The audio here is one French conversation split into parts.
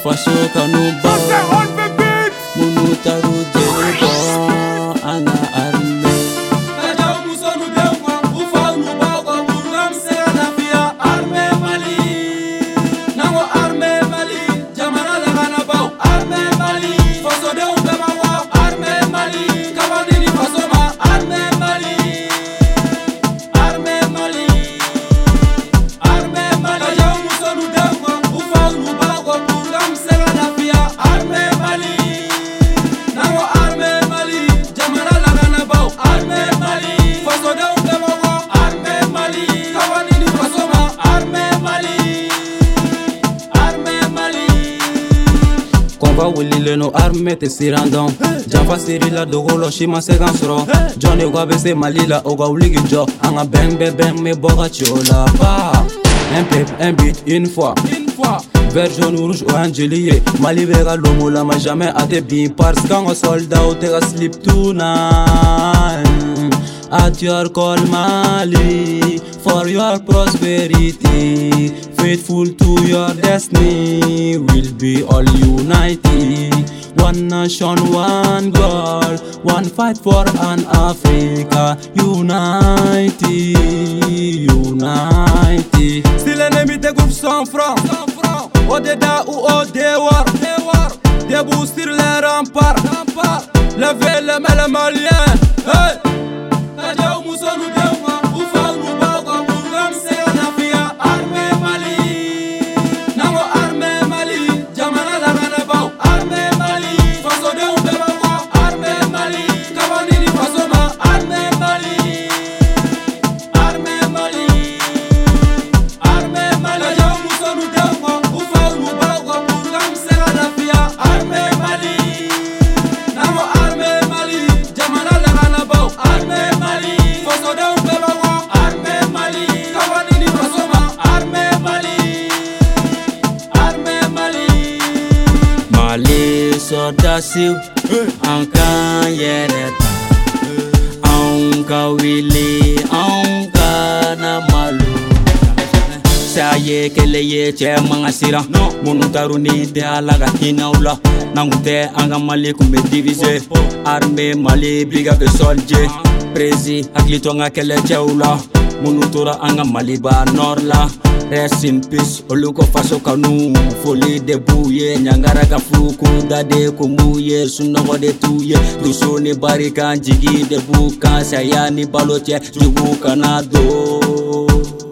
faso kanu ba munu taru jebo ana arme kajaw musonu dewa ufanu ba ko buram se na via arme Mali nango arme Mali jamana la gana ba arme Mali faso de umbe ma wa arme Mali kabani ni faso ma arme Mali arme Mali arme Mali kajaw musonu dewa ufanu ba ko buram se na via arme Mali nango arme Mali jamana la gana ba arme Mali faso de umbe ma wa arme Mali kabani ni faso ma arme Mali arme Mali Konva wulile no arme te sirandon Janfa siri la dogolo shima segan soro Johnny wabese malila oga wuligi jo Anga bang bang bang me boga chola pa Un pep, un beat, une fois Vert, jaune, rouge ou angelier Mali vega lomo la ma jamais à te bien Parce qu'un soldat ou te slip tonight At your call Mali For your prosperity Faithful to your destiny We'll be all united One nation, one goal One fight for an Africa United United Si l'ennemi te coupe 100 francs Au déda ou au déwar Debout sur les remparts Levez les mains les Maliens Hey Kajaw musonu dewa ufanu ba ko buram se na via arme Mali nango arme Mali jamana la gana ba arme Mali faso de umbe ma wa arme Mali kabani ni faso ma arme Mali arme Mali arme Mali kajaw musonu dewa ufanu ba ko buram se na via arme Mali nango arme Mali jamana la gana ba arme Mali faso de umbe ma wa arme Mali kabani ni faso ma arme Mali arme Mali Mali sordasiw an kan yɛrɛ ta anw ka wili anw ka na malo sa ye kele ye cɛ manga siran minnu taru ni tɛ ala ka hinɛw la n'an kun tɛ an ka Mali kun bɛ diviser armée Mali big up the soldier prési hakili to an ka kɛlɛcɛw la minnu tora an ka Maliba nord la Rest in peace, olu ko faso kanu Foli de b'u ye, ɲangara ka furuku da de ko m'u ye Sunɔgɔ de t'u ye, dusu ni barika jigi de b'u kan Saya ni balo cɛ, jugu kana don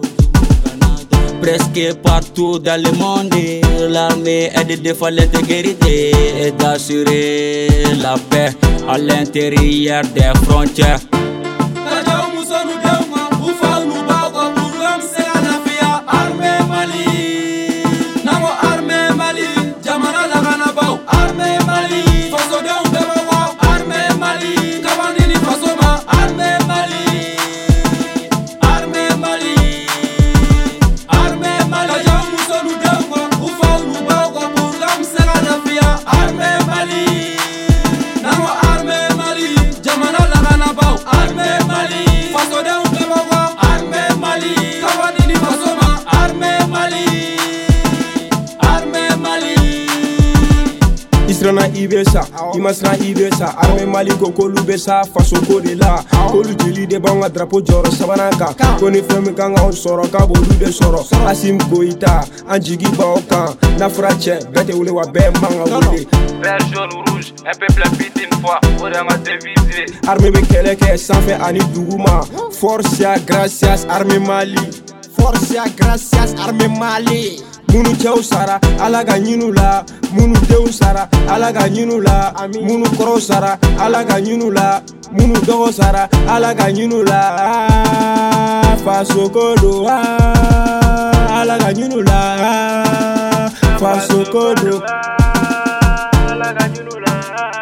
Presque partout dans le monde L'armée est de défendre l'intégrité Et d'assurer la paix à l'intérieur des frontières kajaw musonu dewa ufanu ba ko buram se na via arme Mali nango arme Mali jamana la gana ba arme Mali faso de umbe ma wa arme Mali kabani ni faso ma arme Mali arme Mali arme Mali kajaw musonu dewa ufanu ba ko buram se na via arme Mali nango arme Mali jamana la gana ba arme Mali faso de umbe ma wa arme Mali kabani ni faso ma arme Mali arme Mali Israna ibesa, imasra ibesa Arme Mali ko kolu besa, faso ko de la Kolu jeli de banga drapo joro sabanaka Koni femi kanga on soro, ka bolu de soro Asim Goita, anjigi baokan Nafra che, bete ule wa be manga wule Vert, jaune, rouge, un peuple vite une fois Pour ma devise Arme be keleke, sanfe ani duguma Forcia, gracias, arme Mali Forcia, gracias, arme Mali Munu cɛw sara ala ka ɲinu la munu denw sara ala ka ɲinu la munu kɔrɔw sara ala ka ɲinu la munu dɔgɔ sara ala ka ɲinu la faso ko do ala ka ɲinu la faso ko do ala ka ɲinu la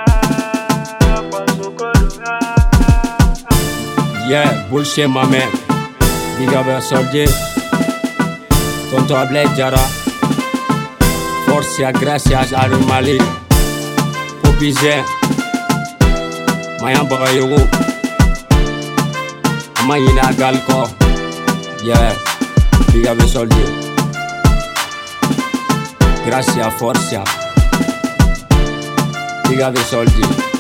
faso ko do. Yeah, bullshit my man Big up a soldier Tonton Abled Jara Forcia, gracias, Arme Mali Popizé Mayan Bagayogo Amayina Galko Yeah, big up the soldier Gracias, Forcia Big up the soldier.